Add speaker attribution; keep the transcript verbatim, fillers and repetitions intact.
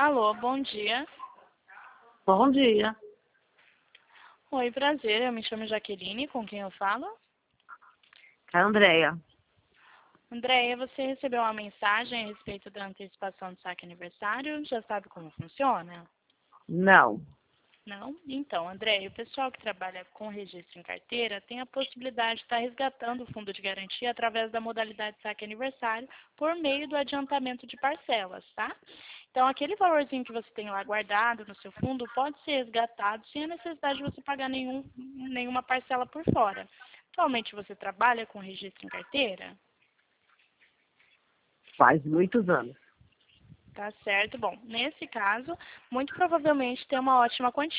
Speaker 1: Alô, bom dia.
Speaker 2: Bom dia.
Speaker 1: Oi, prazer. Eu me chamo Jaqueline, com quem eu falo?
Speaker 2: É a Andréia.
Speaker 1: Andréia, você recebeu uma mensagem a respeito da antecipação do saque aniversário? Já sabe como funciona?
Speaker 2: Não.
Speaker 1: Não? Então, Andréia, o pessoal que trabalha com registro em carteira tem a possibilidade de estar resgatando o fundo de garantia através da modalidade saque aniversário por meio do adiantamento de parcelas, tá? Então, aquele valorzinho que você tem lá guardado no seu fundo pode ser resgatado sem a necessidade de você pagar nenhum, nenhuma parcela por fora. Atualmente, você trabalha com registro em carteira?
Speaker 2: Faz muitos anos.
Speaker 1: Tá certo. Bom, nesse caso, muito provavelmente tem uma ótima quantia.